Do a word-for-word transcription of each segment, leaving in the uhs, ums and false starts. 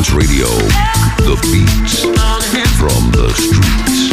Dance Radio, the beats from the streets.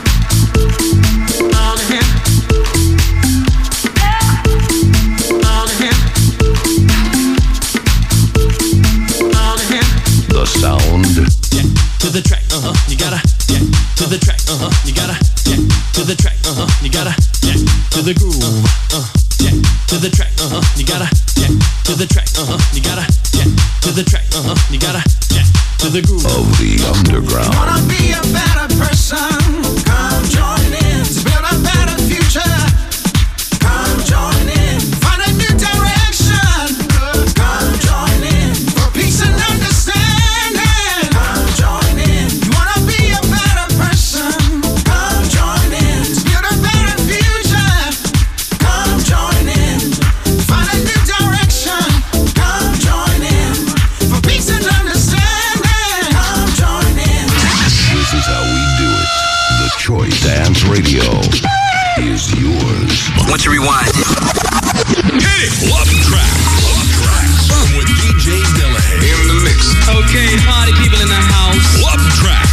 The sound. Yeah, to the track, uh-huh, you gotta, yeah, to the track, uh-huh, you gotta, yeah, to the track, uh-huh, you gotta, yeah, to the groove, uh, yeah, to the track, uh-huh, you gotta, yeah, to the track, uh-huh, you gotta, yeah, to the track, uh-huh, you gotta, yeah, to the groove of the underground. Wanna be a better person? Come join in to build a better future. Come join in, find a new direction. Come join in for peace and understanding. Come join in. You wanna be a better person? Come join in to build a better future. Come join in, find a new direction. Come join in for peace and understanding. Come join in. This is how we do it. The Choice Dance Radio is yours. Once you rewind. Hit it! Love tracks. Love tracks. With D J Delahaye. In the mix. Okay, party people in the house. Love tracks.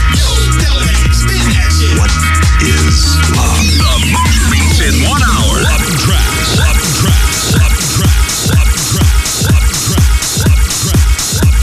What is love? The most beats in one hour. Love tracks. Love tracks. Love tracks. Love tracks. Love tracks. Love tracks. Love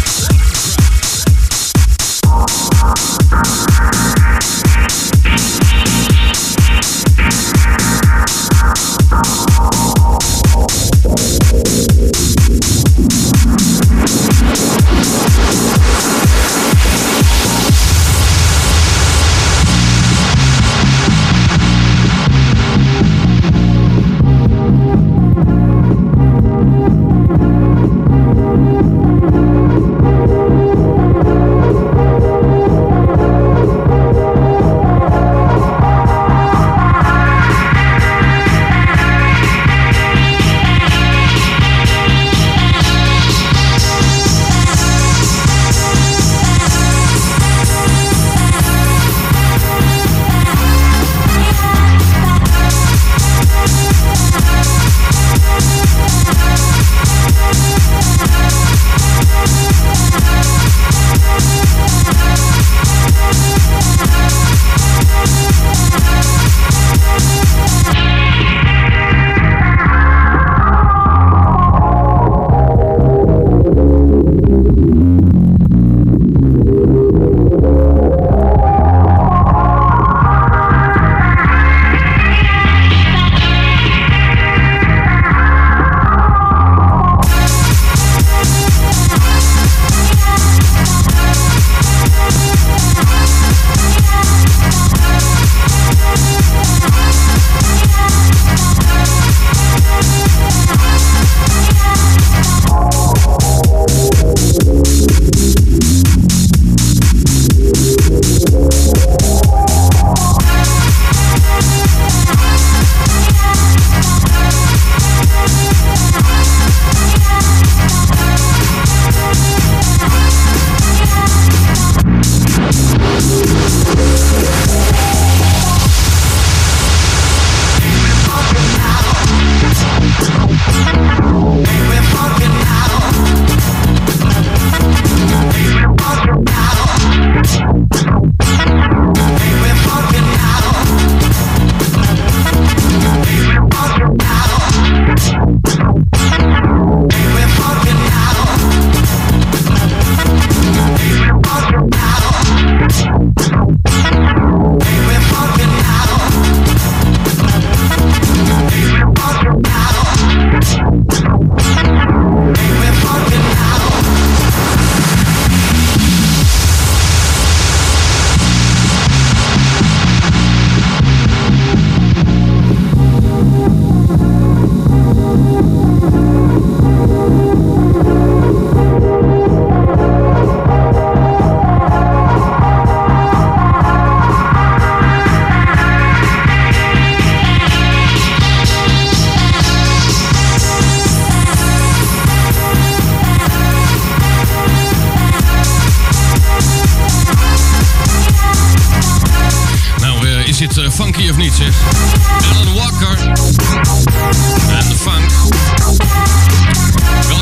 funky of niet, zeg. Alan Walker en de funk. Welkom bij het tweede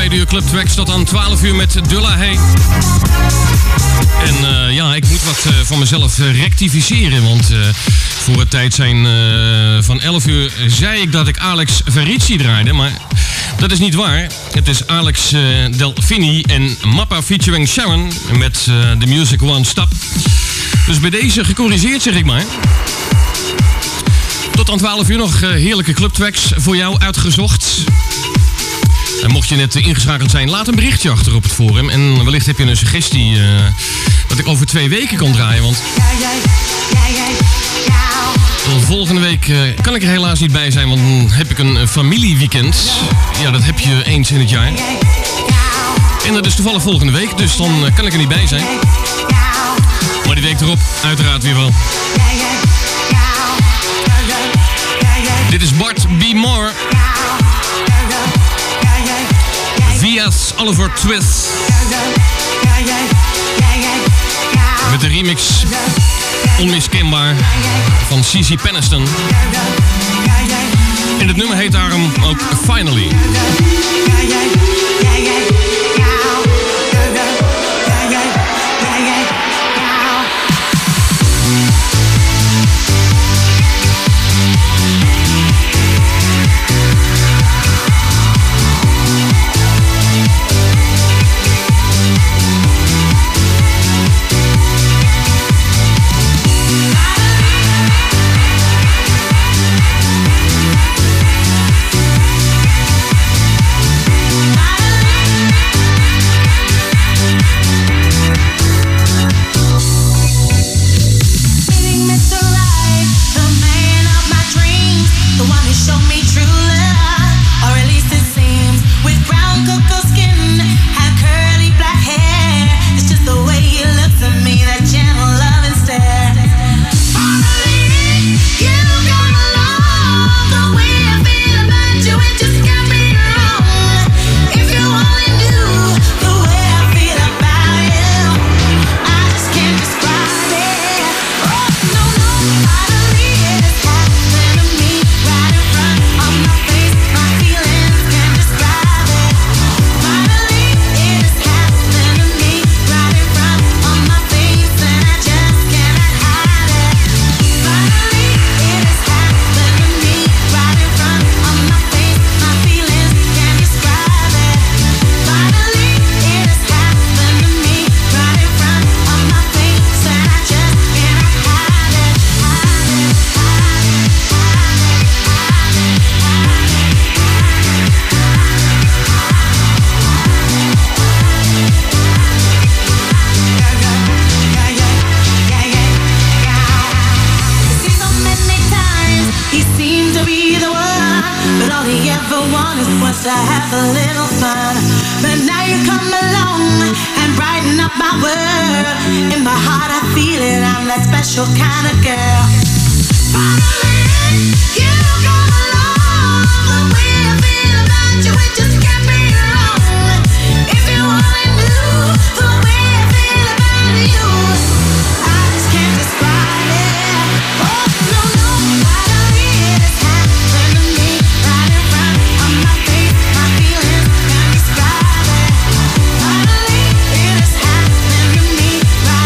tweede uur Club Tracks tot aan twaalf uur met Dulla Hey. En uh, ja, ik moet wat uh, van mezelf uh, rectificeren. Want uh, voor het tijd zijn uh, van elf uur zei ik dat ik Alex Verici draaide. Maar dat is niet waar. Het is Alex uh, Delfini en Mappa featuring Sharon met uh, The Music One Stop. Dus bij deze gecorrigeerd, zeg ik maar. Tot aan twaalf uur nog uh, heerlijke clubtracks voor jou uitgezocht. En mocht je net uh, ingeschakeld zijn, laat een berichtje achter op het forum. En wellicht heb je een suggestie uh, dat ik over twee weken kan draaien. Want volgende week uh, kan ik er helaas niet bij zijn, want dan heb ik een uh, familieweekend. Ja, dat heb je eens in het jaar. En dat is toevallig volgende week, dus dan uh, kan ik er niet bij zijn. Maar die week erop, uiteraard weer wel. Dit is Bart B. Moore. Via's Oliver Twist. Met de remix onmiskenbaar van Cici Peniston. En het nummer heet daarom ook Finally.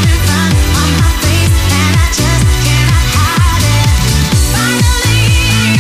Finally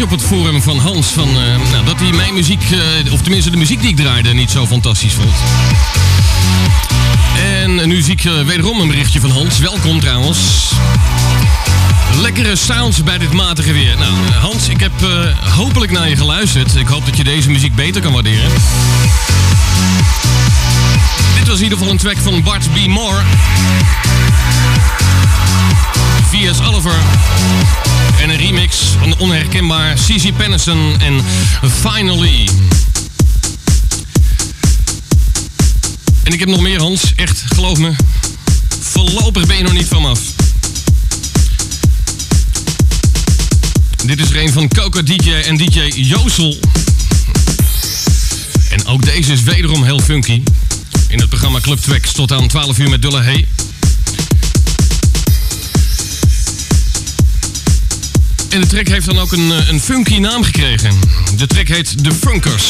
reactie op het forum van Hans. Van, uh, nou, dat hij mijn muziek, uh, of tenminste de muziek die ik draaide, niet zo fantastisch vond. En nu zie ik uh, wederom een berichtje van Hans. Welkom trouwens. Lekkere sounds bij dit matige weer. Nou, Hans, ik heb uh, hopelijk naar je geluisterd. Ik hoop dat je deze muziek beter kan waarderen. Dit was in ieder geval een track van Bart B. Moore. V S Oliver. En een remix van onherkenbaar C C Pennison en Finally. En ik heb nog meer, Hans. Echt, geloof me. Voorlopig ben je nog niet van me af. Dit is er een van Coco D J en D J Josel. En ook deze is wederom heel funky. In het programma Club Tracks tot aan twaalf uur met Dulla Hey. En de track heeft dan ook een, een funky naam gekregen. De track heet The Funkers.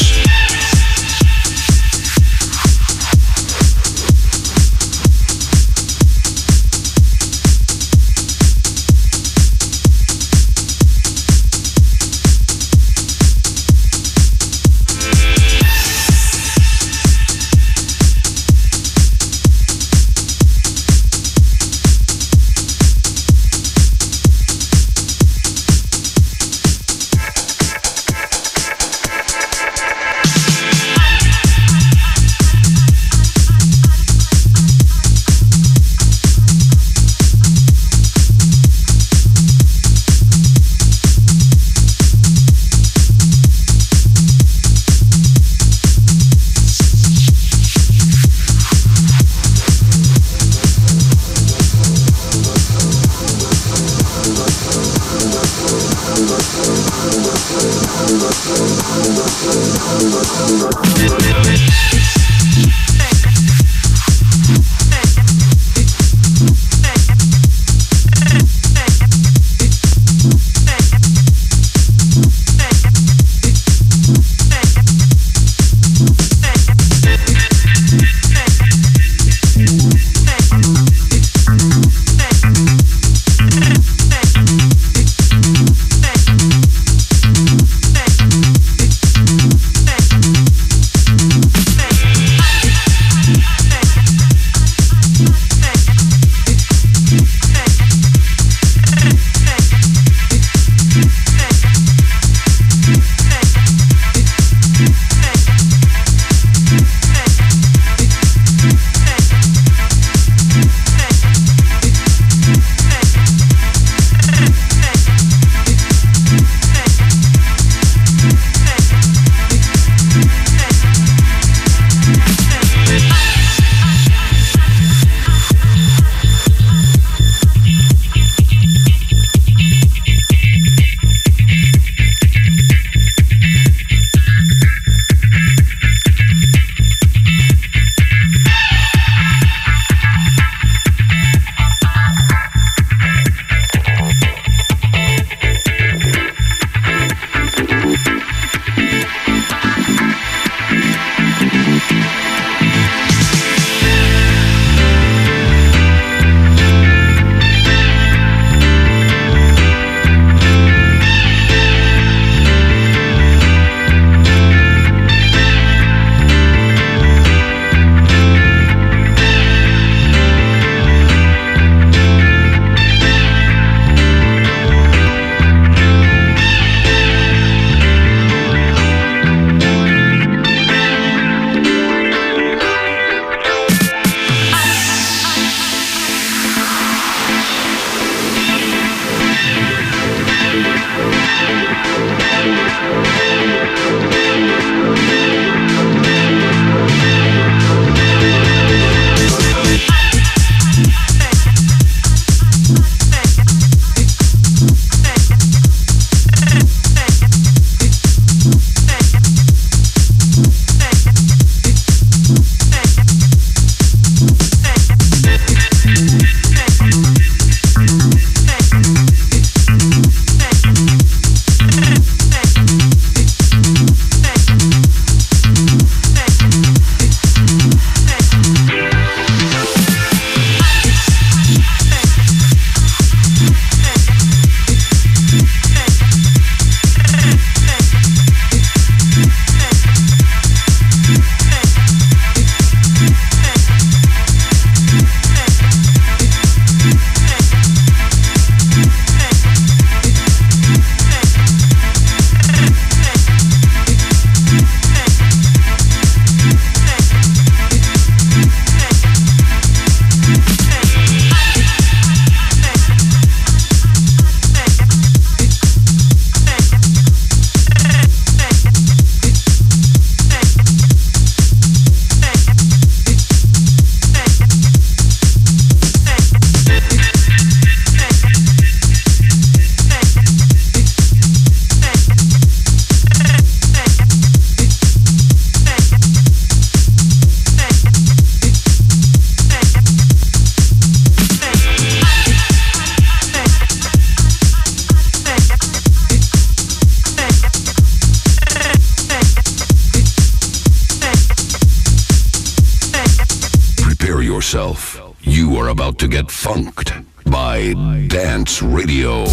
You are about to get funked by Dance Radio.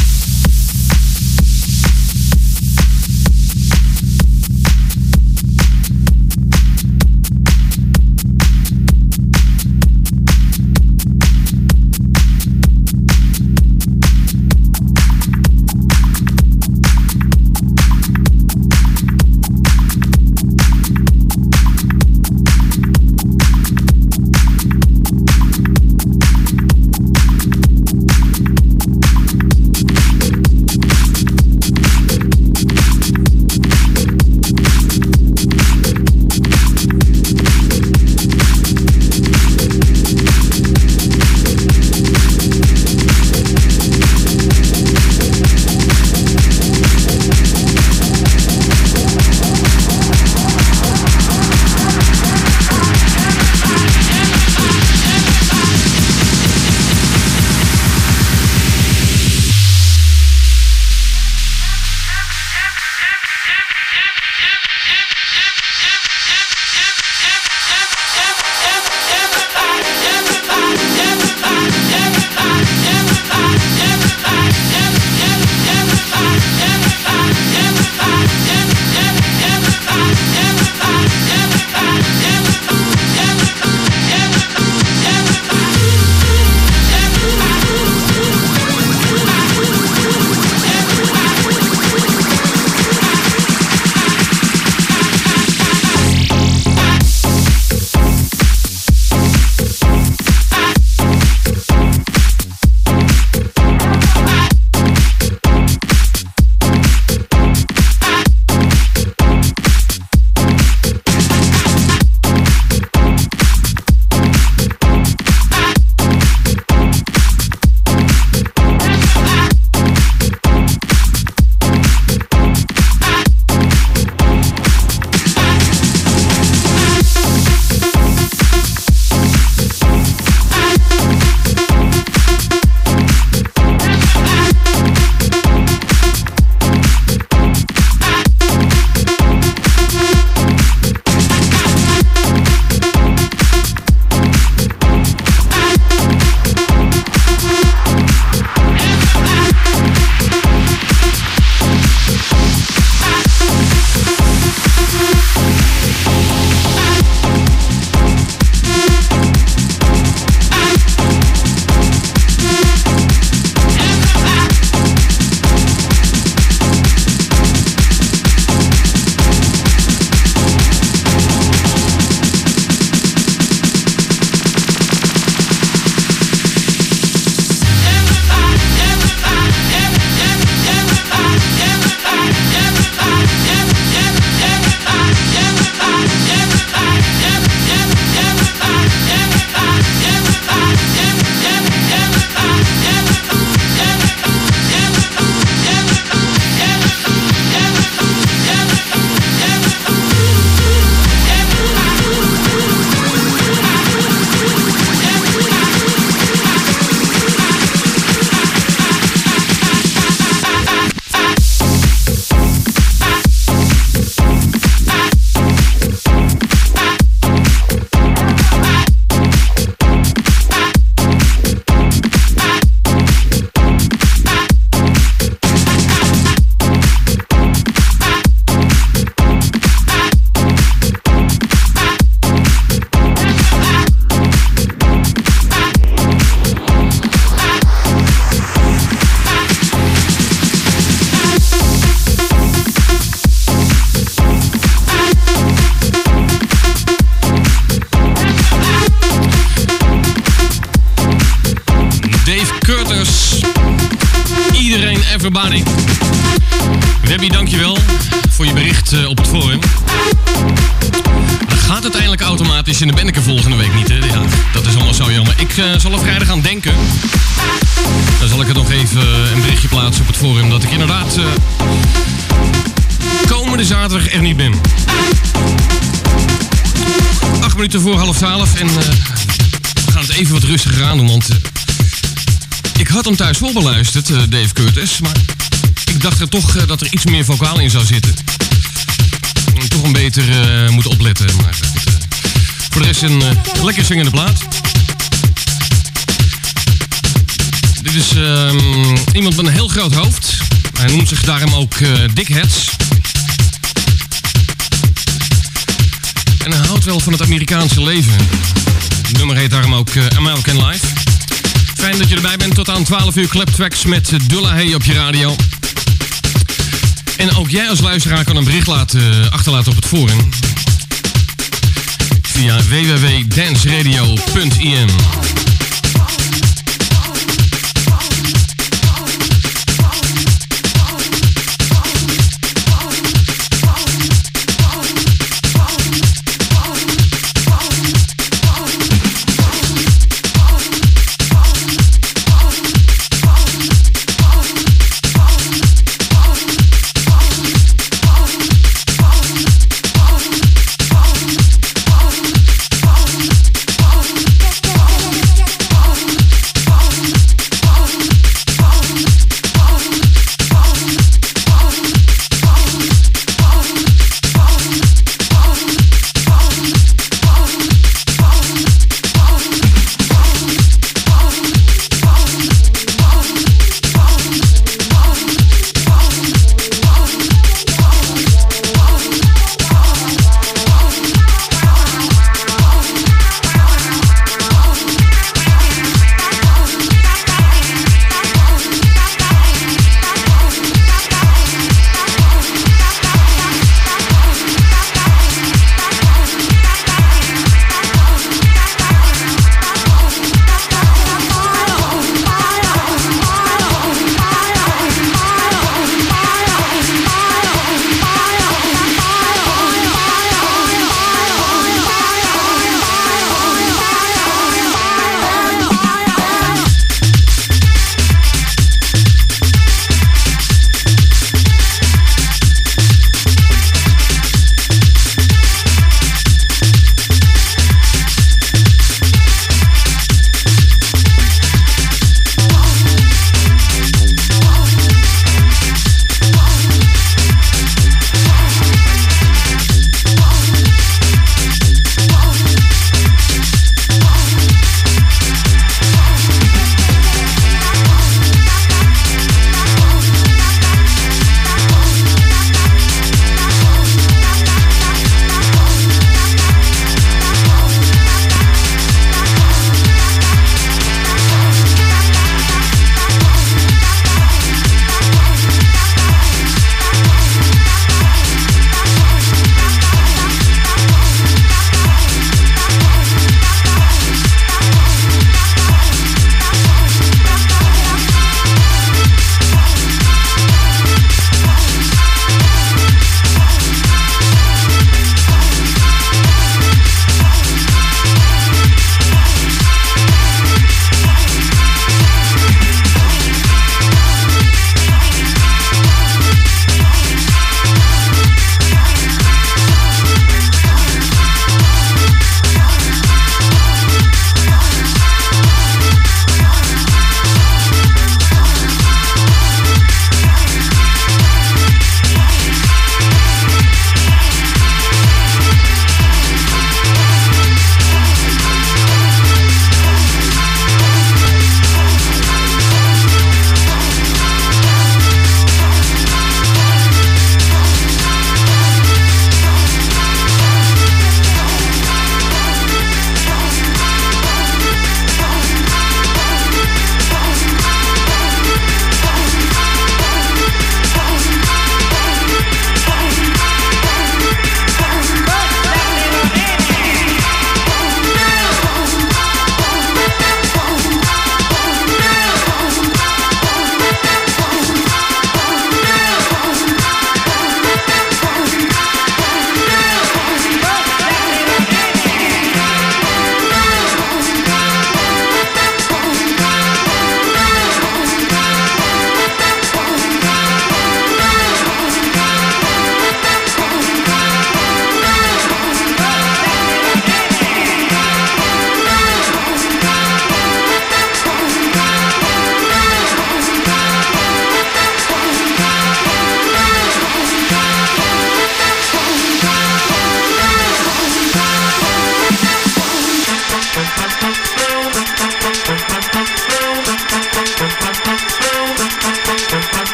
Everybody. Webby, dankjewel voor je bericht uh, op het forum. Dan gaat het eindelijk automatisch en dan ben ik er volgende week niet. Hè? Ja, dat is allemaal zo jammer. Ik uh, zal er vrijdag aan denken. Dan zal ik het nog even uh, een berichtje plaatsen op het forum dat ik inderdaad uh, komende zaterdag er niet ben. Acht minuten voor half twaalf en uh, we gaan het even wat rustiger aan doen, want uh, ik had hem thuis vol beluisterd, uh, Dave Curtis, maar ik dacht er toch uh, dat er iets meer vocaal in zou zitten. En toch een beter uh, moeten opletten, maar goed. Uh, voor de rest een uh, lekker zingende plaat. dus um, iemand met een heel groot hoofd. Hij noemt zich daarom ook uh, Dickheads. En hij houdt wel van het Amerikaanse leven. Het nummer heet daarom ook uh, American Life. Fijn dat je erbij bent tot aan twaalf uur Claptracks met Dulla Hey op je radio. En ook jij als luisteraar kan een bericht laten, uh, achterlaten op het forum. Via w w w punt dance radio punt i m. We'll be right back.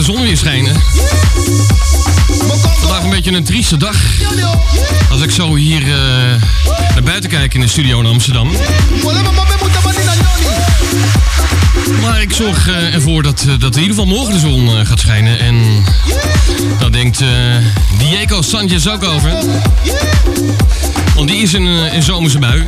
de zon weer schijnen. Vandaag een beetje een trieste dag. Als ik zo hier uh, naar buiten kijk in de studio in Amsterdam. Maar ik zorg uh, ervoor dat, uh, dat in ieder geval morgen de zon uh, gaat schijnen. En daar denkt uh, Diego Sanchez ook over. Want die is een, uh, een zomerse bui.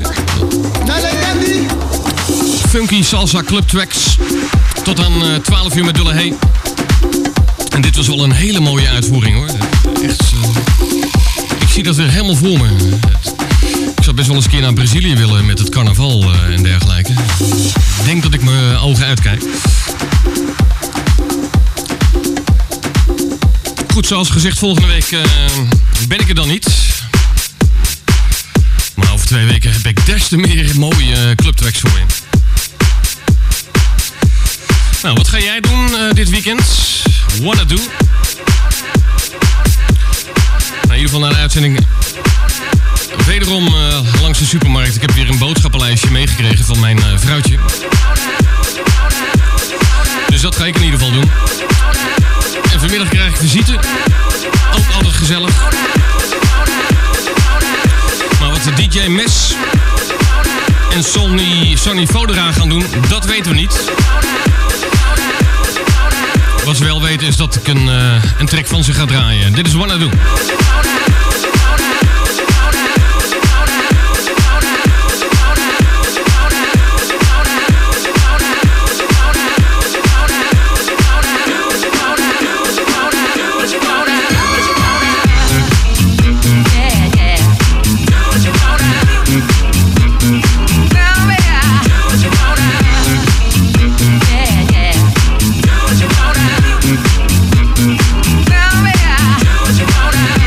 Funky salsa club tracks. Tot aan uh, twaalf uur met Dulla Hey. En dit was wel een hele mooie uitvoering hoor. Echt, uh, ik zie dat weer helemaal voor me. Ik zou best wel eens een keer naar Brazilië willen met het carnaval uh, en dergelijke. Ik denk dat ik mijn ogen uitkijk. Goed, zoals gezegd, volgende week uh, ben ik er dan niet. Maar over twee weken heb ik des te meer mooie uh, clubtracks voor je. Nou, wat ga jij doen uh, dit weekend? Wanna do? Nou, in ieder geval naar de uitzending. Wederom uh, langs de supermarkt. Ik heb weer een boodschappenlijstje meegekregen van mijn uh, vrouwtje. Dus dat ga ik in ieder geval doen. En vanmiddag krijg ik visite. Ook altijd gezellig. Maar wat de D J Mes en Sonny, Sonny Fodera gaan doen, dat weten we niet. Wat ze wel weten is dat ik een, uh, een track van ze ga draaien. Dit is Wanna Do. Now, yeah.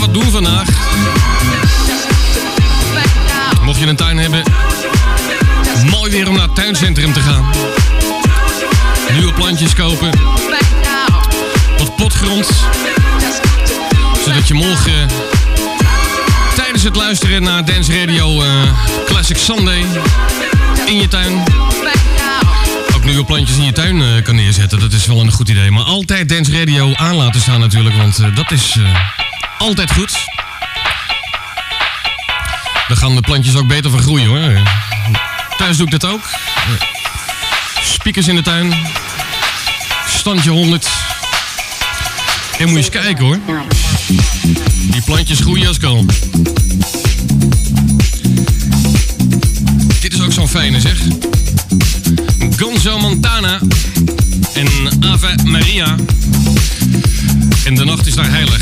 wat doen vandaag. Mocht je een tuin hebben, mooi weer om naar het tuincentrum te gaan. Nieuwe plantjes kopen. Wat potgrond. Zodat je morgen tijdens het luisteren naar Dance Radio uh, Classic Sunday in je tuin ook nieuwe plantjes in je tuin uh, kan neerzetten. Dat is wel een goed idee. Maar altijd Dance Radio aan laten staan natuurlijk, want uh, dat is uh, altijd goed. Dan gaan de plantjes ook beter van groeien hoor. Thuis doe ik dat ook. Speakers in de tuin. Standje honderd. En moet je eens kijken hoor. Die plantjes groeien als kool. Dit is ook zo'n fijne zeg. Gonzo Montana en Ave Maria. En de nacht is daar heilig.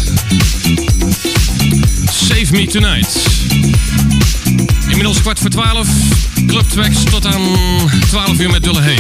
Save Me Tonight. Inmiddels kwart voor twaalf. Club Tracks tot aan twaalf uur met Dulle Hey.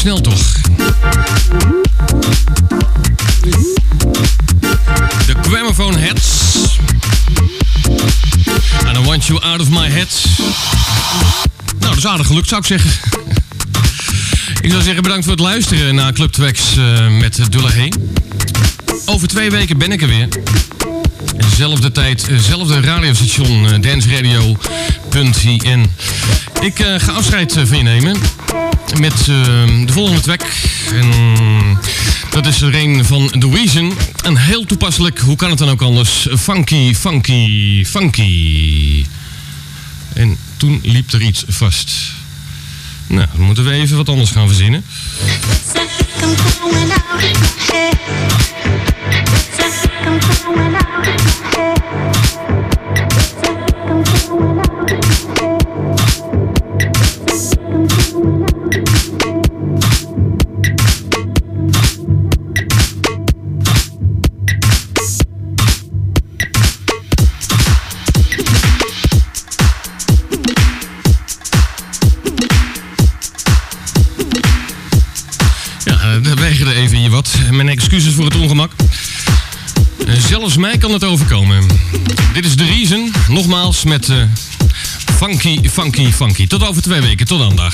snel toch. De Gramophone Heads. And I want you out of my head. Nou, dat is aardig gelukt, zou ik zeggen. Ik zou zeggen bedankt voor het luisteren naar Club Tracks uh, met Dulla Hey. Over twee weken ben ik er weer. Zelfde tijd, zelfde radiostation, uh, danceradio punt i n. Ik uh, ga afscheid uh, van je nemen met uh, de volgende track. En dat is er een van The Reason. En heel toepasselijk, hoe kan het dan ook anders? Funky, funky, funky. En toen liep er iets vast. Nou, dan moeten we even wat anders gaan verzinnen. Weigerde even hier wat. Mijn excuses voor het ongemak. Zelfs mij kan het overkomen. Dit is The Reason. Nogmaals met uh, Funky, Funky, Funky. Tot over twee weken. Tot dan dag.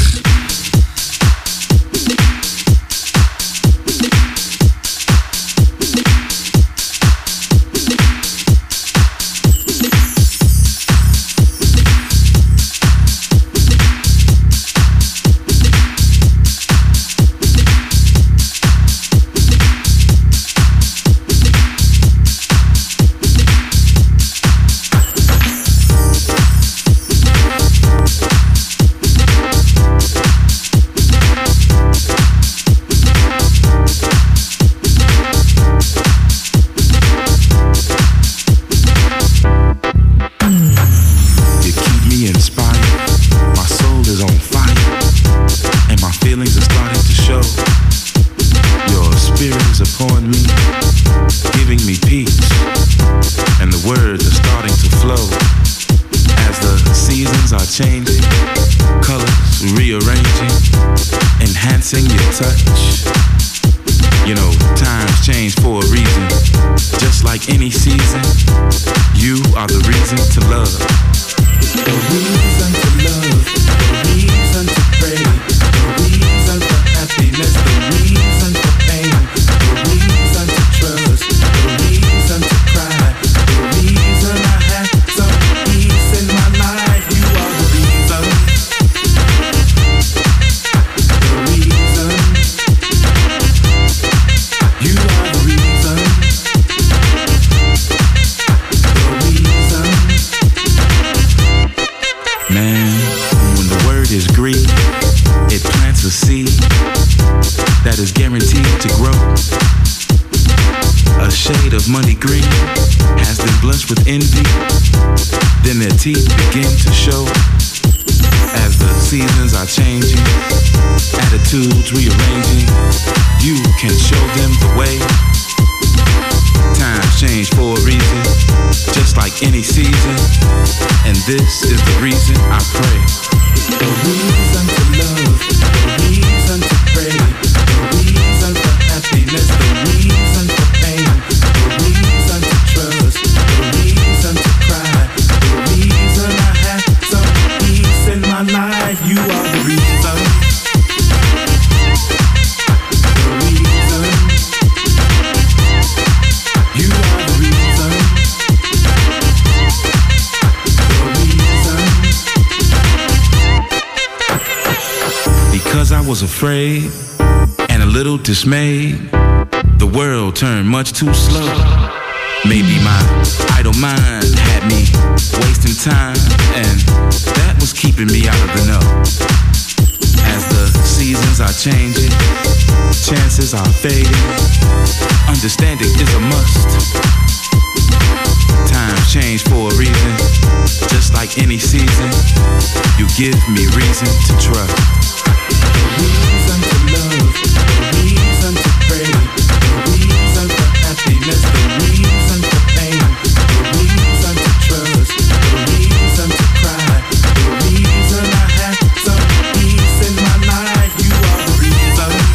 This is the reason I pray. The reason to love, the reason to pray, the reason for happiness, the reason for pain, the reason to trust, the reason to cry, the reason I have some peace in my life. You are the reason. The reason. You are the reason. Because I was afraid and a little dismayed, the world turned much too slow. Maybe my idle mind had me wasting time, and that was keeping me out of the know. As the seasons are changing, chances are fading, understanding is a must. Times change for a reason, just like any season. You give me reason to trust. The reason to love, the reason to pray, the reason for happiness, the reason for pain, the reason to trust, the reason to cry, the reason I have some peace in my life. You are the reason.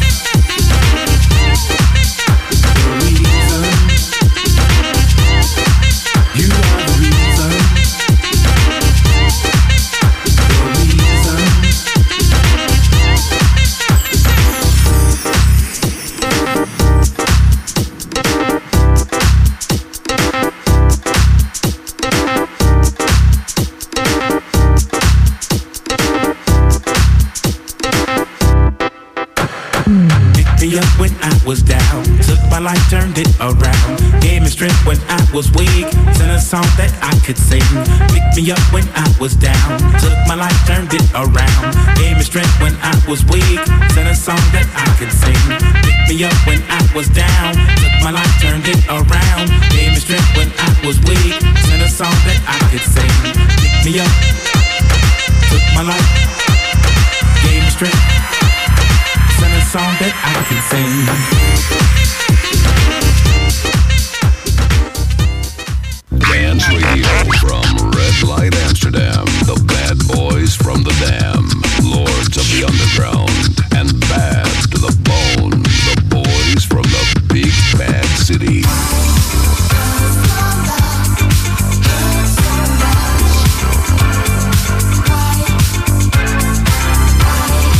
I was down. Took my life, turned it around. Gave me strength when I was weak. Sent a song that I could sing. Picked me up when I was down. Took my life, turned it around. Gave me strength when I was weak. Sent a song that I could sing. Picked me up when I was down. Took my life, turned it around. Gave me strength when I was weak. Sent a song that I could sing. Picked me up. Took my life. Gave me strength. Sent a song that I could sing.